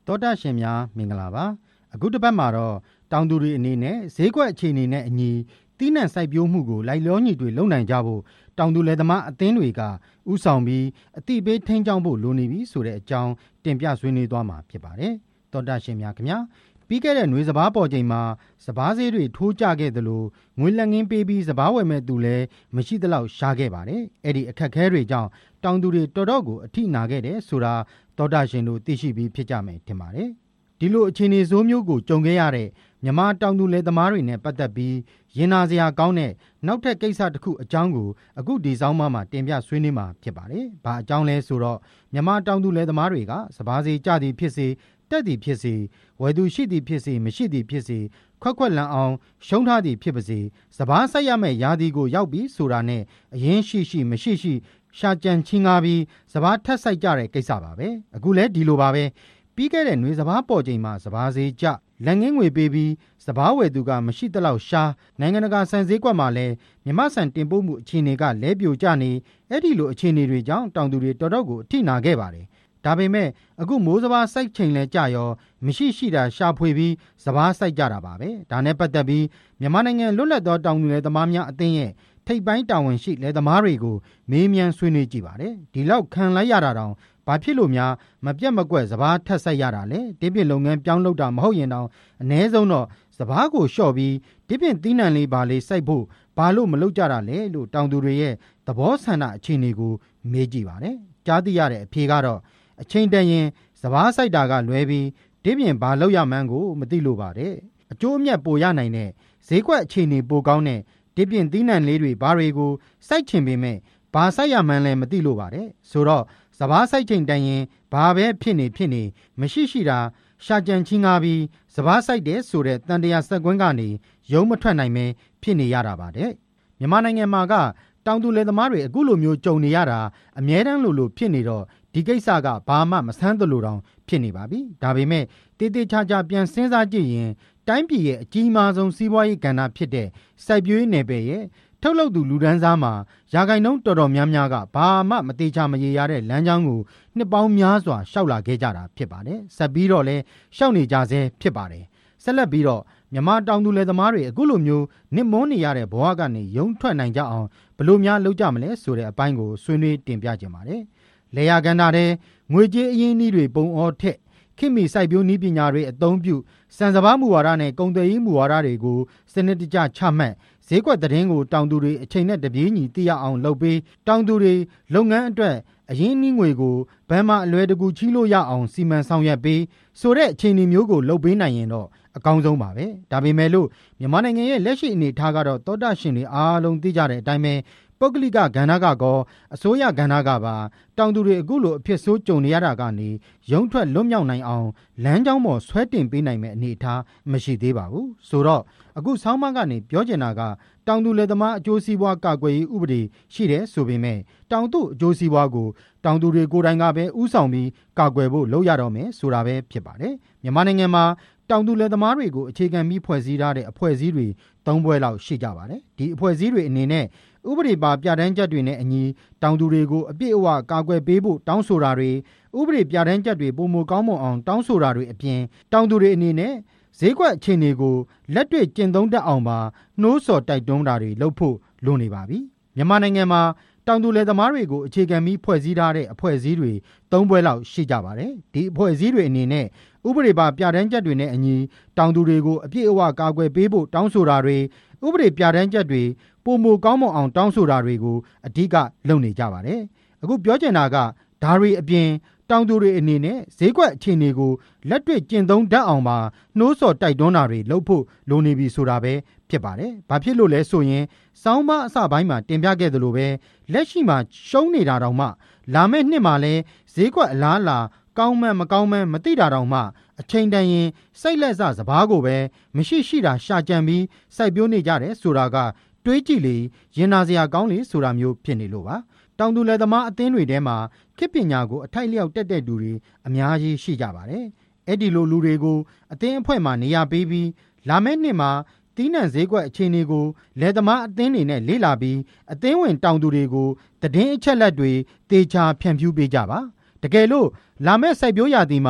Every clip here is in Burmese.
တောတာရှင်များမင်္ဂလာပါအခုတစ်ပတ်မှာတော့တောင်သူတွေအနေနဲ့ဈေးကွက်အခြေအနေနဲ့အညီသီးနှံစိုက်ပျိုးမှုကိုလိုက်လျောညီတွေလုပ်နိုင်ကြဖို့တောင်သူလယ်သမားအသင်းတွေကဥဆောင်ပြီးအသိပေးထိန်းကျောင်းဖို့လိုနေပြီဆိုတဲ့အကြောင်းတင်ပြဆွေးနွေးသွားမှာဖြစ်ပါတယ်တောတာရှင်များခင်ဗျာပြီးခဲ့တဲ့ຫນွေစဘာပေါ်ချိန်မှာစဘာဈေးတွေထိုးကျခဲ့သလိုငွေလက်ငင်းပေးပြီးစဘာဝယ်မဲ့သူလည်းမရှိသလောက်ရှားခဲ့ပါတယ်အဲ့ဒီအခက်ခဲတွေကြောင့်တောင်သူတွေတော်တော်ကိုအထိနာခဲ့တယ်ဆိုတာတောတာရှင်တို့သိရှိပြီးဖြစ်ကြမယ်ထင်ပါတယ်ဒီလိုအခြေအနေဆိုးမျိုးကိုကြုံခဲ့ရတဲ့မြန်မာတောင်သူလယ်သမားတွေနဲ့ပတ်သက်ပြီးရင်နာစရာကောင်းတဲ့နောက်ထပ်ကိစ္စတစ်ခုအကြောင်းကိုအခုဒီဆောင်မှာတင်ပြဆွေးနွေးမှာဖြစ်ပါတယ်။ဘာအကြောင်းလဲဆိုတော့မြန်မာတောင်သူလယ်သမားတွေကစပါးစီကြသည်ဖြစ်စေတက်သည်ဖြစ်စေဝယ်သူရှိသည်ဖြစ်စေမရှိသည်ဖြစ်စေခွက်လန်အောင်ရှုံးထားသည်ဖြစ်ပါစေစပါးဆိုင်ရမယ့်ရာသီကိုရောက်ပြီးဆိုတာနဲ့အရင်ရှိမရှိရှာကြံချင်းကားပြီးစပါးထက်ဆိုင်ကြတဲ့ကိစ္စပါပဲ။အခုလဲဒီလိုပါပဲပြီးခဲ့တဲ့ຫນွေစဘာပေါ်ချိန်မှာစဘာဈေးကျလက်ငင်းငွေပေးပြီးစဘာဝယ်သူကမရှိသလောက်ရှားနိုင်ငံတကာဆန်ဈေးကွက်မှာလည်းမြမဆန်တင်ပို့မှုအခြေအနေကလဲပြိုကျနေအဲ့ဒီလိုအခြေအနေတွေကြောင့်တောင်သူတွေတော်တော်ကိုအထိနာခဲ့ပါတယ်ဒါပေမဲ့အခုမိုးစဘာစိုက်ချိန်လဲကြရောမရှိတာရှာဖွေပြီးစဘာစိုက်ကြတာပါပဲဒါနဲ့ပတ်သက်ပြီးမြန်မာနိုင်ငံလွတ်လပ်သောတောင်သူလယ်သမားများအသင်းရဲ့ထိပ်ပိုင်းတာဝန်ရှိလယ်သမားတွေကိုမေးမြန်းဆွေးနွေးကြည့်ပါတယ်ဒီလောက်ခံလိုက်ရတာတောင်ဘာဖြစ်လို့များမပြတ်မကွက်စဘာထက်ဆိုင်ရတာလဲဒီပြင်လုပ်ငန်းပြောင်းလုပ်တာမဟုတ်ရင်တောင်အ ਨੇ ဆုံးတော့စဘာကိုလျှော့ပြီးဒီပြင်သီးနှံလေးပါလေးစိုက်ဖို့ဘာလို့မလုပ်ကြတာလဲလို့တောင်သူတွေရဲ့သဘောဆန္ဒအခြေအနေကိုမေးကြည့်ပါတယ်ကြားသိရတဲ့အဖြေကတော့အချိန်တန်ရင်စဘာစိုက်တာကလွဲပြီးဒီပြင်ဘာလုပ်ရမှန်းကိုမသိလို့ပါတယ်အကျိုးအမြတ်ပိုရနိုင်တဲ့ဈေးကွက်အခြေအနေပိုကောင်းတဲ့ဒီပြင်သီးနှံလေးတွေဘာတွေကိုစိုက်ချင်ပေမဲ့ဘာစိုက်ရမှန်းလဲမသိလို့ပါတယ်ဆိုတော့စဘာစိုက်ချိန်တန်ရင်ဘာပဲဖြစ်နေမရှိတာရှာကြံချင်းကားပြီးစဘာစိုက်တဲ့ဆိုတဲ့တန်တရားစက်ကွင်းကနေရုံးမထွက်နိုင်ပဲဖြစ်နေရတာပါတဲ့မြန်မာနိုင်ငံမှာကတောင်သူလယ်သမားတွေအခုလိုမျိုးကြုံနေရတာအမြဲတမ်းလိုဖြစ်နေတော့ဒီကိစ္စကဘာမှမဆန်းသလိုတောင်ဖြစ်နေပါပြီဒါပေမဲ့တေးသေးချာချာပြန်စဉ်းစားကြည့်ရင်တိုင်းပြည်ရဲ့အကြီးမားဆုံးစီးပွားရေးကဏ္ဍဖြစ်တဲ့စိုက်ပျိုးရေးနယ်ပယ်ရဲ့ထုတ်လုပ်သူလူဒန်းစားမှာရာခိုင်နှုန်းတော်တော်များများကဘာမှမသေးချာမရေရတဲ့လမ်းကြောင်းကိုနှစ်ပေါင်းများစွာရှောက်လာခဲ့ကြတာဖြစ်ပါတယ်ဆက်ပြီးတော့လည်းရှောက်နေကြဆဲဖြစ်ပါတယ်ဆက်လက်ပြီးတော့မြန်မာတောင်သူလယ်သမားတွေအခုလိုမျိုးနစ်မွန်းနေရတဲ့ဘဝကနေရုံထွက်နိုင်ကြအောင်ဘယ်လိုများလုပ်ကြမလဲဆိုတဲ့အပိုင်းကိုဆွေးနွေးတင်ပြခြင်းပါတယ်လေယာကဏ္ဍတဲ့ငွေကြေးအရင်းအနှီးတွေပုံအောထက်ခေတ်မီစိုက်ပျိုးနည်းပညာတွေအသုံးပြုစံစဘာမူဝါဒနဲ့ကုန်သွယ်ရေးမူဝါဒတွေကိုစနစ်တကျချမှတ်ဈေးကွက်သတင်းကိုတောင်သူတွေအချိန်နဲ့တပြေးညီသိရအောင်လုပ်ပေးတောင်သူတွေလုပ်ငန်းအတွက်အရင်းအနှီးငွေကိုဘဏ်မှာအလွယ်တကူချီးလို့ရအောင်စီမံဆောင်ရွက်ပေးဆိုတဲ့အခြေအနေမျိုးကိုလုပ်ပေးနိုင်ရင်တော့အကောင်းဆုံးပါပဲဒါပေမဲ့လို့မြန်မာနိုင်ငံရဲ့လက်ရှိအနေအထားကတော့သောတာရှင်တွေအားလုံးသိကြတဲ့အတိုင်းပဲပုဂ္ဂလိကကဏ္ဍကကောအစိုးရကဏ္ဍကပါတောင်သူတွေအခုလိုအဖြစ်ဆိုးကြုံနေရတာကနေရုံထွက်လွတ်မြောက်နိုင်အောင်လမ်းကြောင်းပေါ်ဆွဲတင်ပေးနိုင်မယ့်အနေအထားမရှိသေးပါဘူးဆိုတော့အခုဆောင်းပါးကနေပြောချင်တာကတောင်သူလယ်သမားအကျိုးစီးပွားကာကွယ်ရေးဥပဒေရှိတယ်ဆိုပေမဲ့တောင်သူအကျိုးစီးပွားကိုတောင်သူတွေကိုယ်တိုင်ကပဲဥဆောင်ပြီးကာကွယ်ဖို့လုပ်ရတော့မယ်ဆိုတာပဲဖြစ်ပါတယ်မြန်မာနိုင်ငံမှာတောင်သူလယ်သမားတွေကိုအခြေခံပြီးဖွဲ့စည်းထားတဲ့အဖွဲ့အစည်းတွေ၃ဘွဲလောက်ရှိကြပါတယ်ဒီအဖွဲ့အစည်းတွေအနေနဲ့ဥပဒေပါပြဋ္ဌာန်းချက်တွေနဲ့အညီတောင်သူတွေကိုအပြည့်အဝကာကွယ်ပေးဖို့တောင်းဆိုတာတွေဥပဒေပြဋ္ဌာန်းချက်တွေပုံမကောင်းမွန်အောင်တောင်းဆိုတာတွေအပြင်တောင်သူတွေအနေနဲ့ဈေးကွက်အခြေအနေကိုလက်တွေ့ကျင့်သုံးတတ်အောင်ပါနှိုးဆော်တိုက်တွန်းတာတွေလုပ်ဖို့လိုနေပါပြီမြန်မာနိုင်ငံမှာတောင်သူလယ်သမားတွေကိုအခြေခံပြီးဖွဲ့စည်းထားတဲ့အဖွဲ့အစည်းတွေ၃ဘွဲလောက်ရှိကြပါတယ်ဒီအဖွဲ့အစည်းတွေအနေနဲ့ဥပဒေပါပြဋ္ဌာန်းချက်တွေနဲ့အညီတောင်သူတွေကိုအပြည့်အဝကာကွယ်ပေးဖို့တောင်းဆိုတာတွေဥပဒေပြဋ္ဌာန်းချက်တွေပုံမကောင်းမွန်အောင်တောင်းဆိုတာတွေကိုအဓိကလုပ်နေကြပါတယ်အခုပြောချင်တာကဒါတွေအပြင်တောင်သူတွေအနေနဲ့ဈေးကွက်အခြေအနေကိုလက်တွေ့ကျင့်သုံးတတ်အောင်ပါနှိုးဆော်တိုက်တွန်းတာတွေလုပ်ဖို့လိုနေပြီဆိုတာပဲဖြစ်ပါတယ်။ဘာဖြစ်လို့လဲဆိုရင်စောင်းမအစပိုင်းမှာတင်ပြခဲ့သလိုပဲလက်ရှိမှာရှုံးနေတာတောင်မှလာမယ့်နှစ်မှာလဲဈေးကွက်အလားအလာကောင်းမှန်းမကောင်းမှန်းမသိတာတောင်မှအချိန်တန်ရင်စိတ်လက်စစဘာကိုပဲမရှိတာရှာကြံပြီးစိုက်ပျိုးနေကြတယ်ဆိုတာကတွေးကြည့်လေရင်နာစရာကောင်းလေဆိုတာမျိုးဖြစ်နေလို့ပါတောင်သူလယ်သမားအသင်းတွေထဲမှာခေတ်ပညာကိုအထိုက်လျောက်တက်တဲ့လူတွေအများကြီးရှိကြပါတယ်အဲ့ဒီလိုလူတွေကိုအသင်းအဖွဲ့မှာနေရာပေးပြီးလာမယ့်နှစ်မှာသီးနှံဈေးကွက်အခြေအနေကိုလယ်သမားအသင်းတွေနဲ့လေ့လာပြီးအသင်းဝင်တောင်သူတွေကိုသတင်းအချက်လက်တွေတေချာဖြန့်ဖြူးပေးကြပါတကယ်လို့လာမယ့်စိုက်ပျိုးရာသီမှာ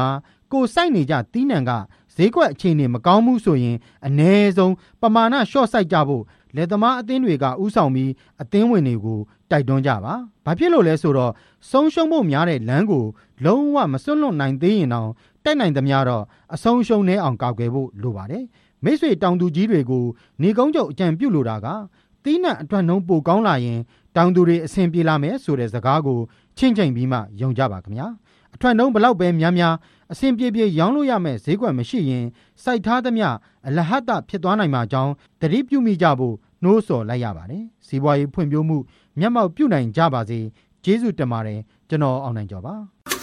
ကိုစိုက်နေကြတီးနှံကဈေးကွက်အခြေအနေမကောင်းဘူးဆိုရင်အ ਨੇ ဆုံးပမာဏလျှော့စိုက်ကြဖို့လယ်သမားအသင်းတွေကဥဆောင်ပြီးအသင်းဝင်တွေကိုတိုက်တွန်းကြပါ။ဘာဖြစ်လို့လဲဆိုတော့ဆုံးရှုံးဖို့များတဲ့လမ်းကိုလုံးဝမစွန့်လွတ်နိုင်သေးရင်တောင်တိုက်နိုင်သမျှတော့အဆုံးရှုံးနေအောင်ကာကွယ်ဖို့လိုပါတယ်။မိတ်ဆွေတောင်သူကြီးတွေကိုနေကုန်းချုပ်အကြံပြုလိုတာကတီးနှံအထွက်နှုန်းပိုကောင်းလာရင်တောင်သူတွေအဆင်ပြေလာမယ်ဆိုတဲ့စကားကိုချင့်ချိန်ပြီးမှယုံကြပါခင်ဗျာ။အထွက်နှုန်းဘလောက်ပဲများများအဆင်ပြေပြေရောင်းလို့ရမယ့်ဈေးကွက်မရှိရင်စိုက်ထားသမျှအလဟတ်တဖြစ်သွားနိုင်မှာကြောင်းသတိပြုမိကြဖို့နှိုးဆော်လိုက်ရပါတယ်။စီးပွားရေးဖွံ့ဖြိုးမှုမျက်မှောက်ပြုနိုင်ကြပါစေ။ကျေးဇူးတင်ပါတယ်ကျွန်တော်အောင်နိုင်ကျော်ပါ။